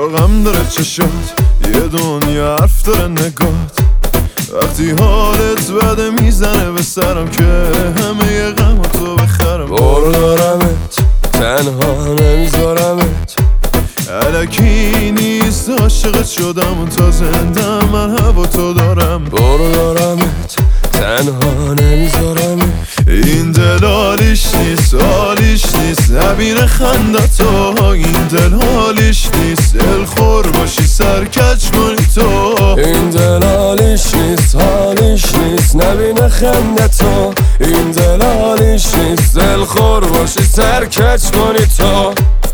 غم داره چشات، یه دنیا حرف داره نگات. وقتی حالت بده میزنه به سرم که همه ی غم تو بخرم. برو دارمت تنها نمیذارمت، الکی نیست عاشقت شدم و تا زندم من هوا تو دارم. برو دارمت تنها نمیذارمت، این دل حالیش نیست حالیش نیست نبینه خندتو. این دل حالیش نیست دلخور باشی سرکج کنی تو. این دل حالیش نیست حالیش نیست نبینه خندتو. این دل حالیش نیست دلخور باشی سرکج کنی تو.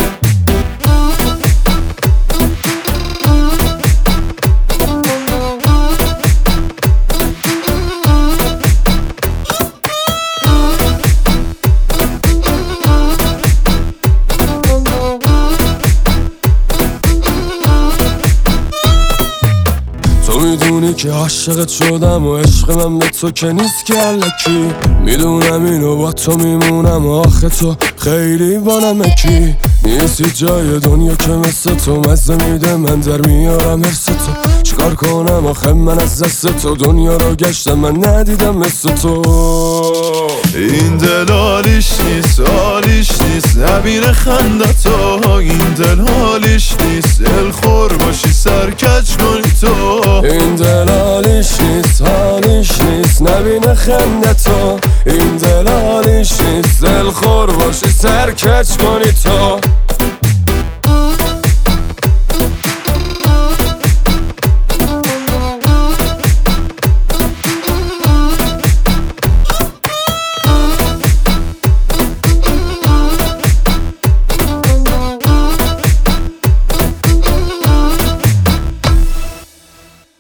تو میدونی که عاشقت شدم و عشق من به تو که نیست که الکی. میدونم اینو با تو میمونم و آخه تو خیلی با نمکی. نیستی جای دنیا که مثل تو مزه میده من در میارم حرس تو. چیکار کنم آخه من از دست تو دنیا رو گشتم من ندیدم مثل تو. این دل حالیش نیست حالیش نیست نبینه خندتو. این دل حالیش نیست دلخور باشی سرکج کنی تو. این دل حالیش نیست حالیش نیست نبینه خندتو. این دل حالیش نیست دلخور باشی سرکج کنی تو.